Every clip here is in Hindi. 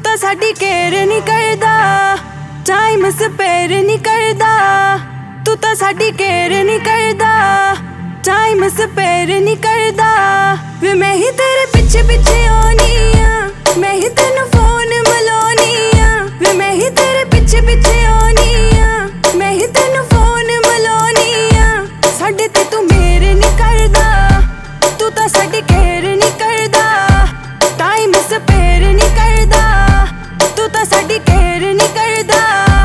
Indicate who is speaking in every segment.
Speaker 1: ਤਾਂ ਸਾਡੀ ਕੇਅਰ ਨਹੀਂ ਕਰਦਾ, ਟਾਈਮ ਸਪੇਅਰ ਨਹੀਂ ਕਰਦਾ। ਤੂੰ ਤਾਂ ਸਾਡੀ ਕੇਅਰ ਨਹੀਂ ਕਰਦਾ, ਟਾਈਮ ਸਪੇਅਰ ਨਹੀਂ ਕਰਦਾ। ਵੇ ਮੈਂ ਹੀ ਤੇਰੇ ਪਿੱਛੇ ਪਿੱਛੇ ਆਉਣੀ ਆ, ਮੈਂ ਹੀ ਤੈਨੂੰ ਫੋਨ ਮਿਲਾਉਣੀ ਆ। ਵੇ ਮੈਂ ਹੀ ਤੇਰੇ ਪਿੱਛੇ ਪਿੱਛੇ ਆਉਣੀ ਆ, ਮੈਂ ਹੀ ਤੈਨੂੰ ਫੋਨ ਮਿਲਾਉਣੀ ਆ। ਸਾਡੇ ਤੇ ਤੂੰ ਮੇਰ ਨਹੀਂ ਕਰਦਾ, ਤੂੰ ਤਾਂ ਸਾਡੀ ਕੇਅਰ ਨਹੀਂ ਕਰਦਾ, ਟਾਈਮ ਸਪੇਅਰ ਨਹੀਂ ਕਰਦਾ। ਤੂੰ ਤਾਂ ਸਾਡੀ ਕੇਅਰ ਨਹੀਂ ਕਰਦਾ।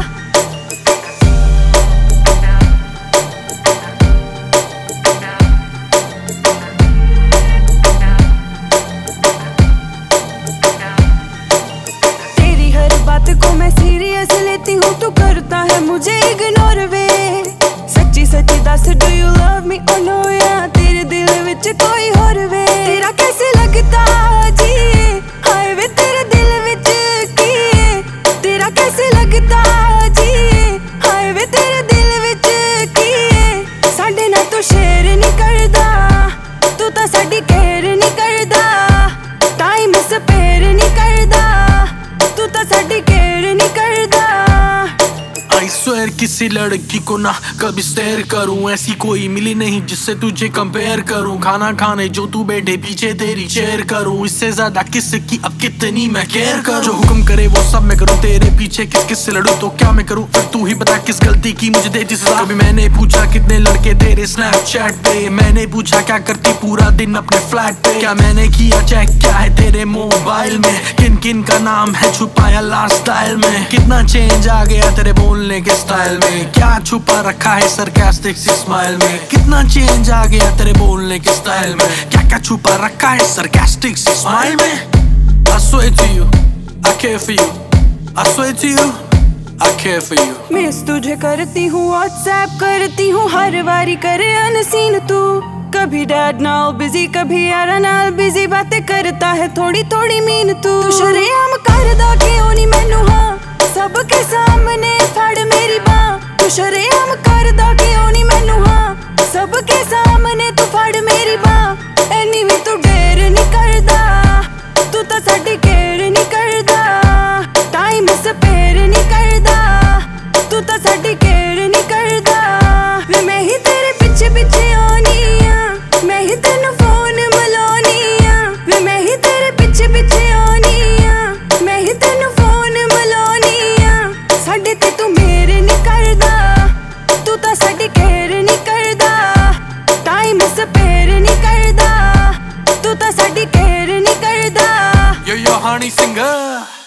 Speaker 1: तेरी हर बात को मैं सीरियस लेती हूँ, तू करता है मुझे इग्नोर वे। सच्ची सच्ची दस डू यू लव मी और नो, या तेरे दिल विच कोई होर वे। तेरा कैसे लगता जी हाय वे तेरे दिल विच की है? तेरा कैसे लगता जी हाय वे तेरे दिल विच की है? साडे नाल तू शेयर नहीं करदा, तू तां साडी केयर नहीं करदा, टाइम स्पेयर नहीं करदा। तू तां साडी केयर नहीं करदा।
Speaker 2: I swear किसी लड़की को ना कभी स्टेयर करूं, ऐसी कोई मिली नहीं जिससे तुझे कंपेयर करूं। खाना खाने जो तू बैठे पीछे तेरी चेयर करूं, इससे ज्यादा किसकी अब कितनी मैं केयर करूं। जो हुक्म करे वो सब मैं करूं, तेरे पीछे किस किस से लड़ूं तो क्या मैं करूं। फिर तू ही बता किस गलती की मुझे देती सजा। कभी मैंने पूछा कितने लड़के तेरे स्नैपचैट पे, मैंने पूछा क्या करती पूरा दिन अपने फ्लैट पे। क्या मैंने किया चेक क्या है तेरे मोबाइल में, किन किन का नाम है छुपाया लास्ट डायल में। कितना चेंज आ गया तेरे बोलने के स्टाइल में, क्या छुपा रखा है सरकास्टिक सी स्माइल में। कितना चेंज आ गया तेरे बोलने के स्टाइल में, क्या क्या छुपा रखा है सरकास्टिक सी स्माइल में। I swear to you, I care for you. I swear to you, I care for you.
Speaker 1: Miss तुझे करती हूँ, व्हाट्सएप करती हूँ, हर बारी करे अनसीन तू। कभी डैड नाल बिजी, कभी यारा नाल बिजी, बातें करता है थोड़ी थोड़ी मीन तू। शरेआम करदा क्यों नहीं मैनू हाँ, सबके सामने फड़ मेरी बाँ। तू शरेआम करदा क्यों नहीं मैनू हाँ, सबके सामने तू फड़ मेरी बाँ। एनी भी तू डेर नहीं करदा, तू तां साडी केयर नहीं करदा, टाइम स्पेयर नहीं करदा। तू तां साडी केयर नहीं करदा। वे मैं ही तेरे पिछे पिछे आउणी आ, मैं ही तैनू फोन मिलाउणी आ। वे मैं ही तेरे पिछे पिछे आउणी आ, मैं ही तैनू फोन मिलाउणी आ। साडे ते तू मेर नहीं करदा, तू तां साडी केयर नहीं करदा, टाइम स्पेयर नहीं करदा। तू तां साडी केयर नहीं करदा।
Speaker 2: Yo, honey singer.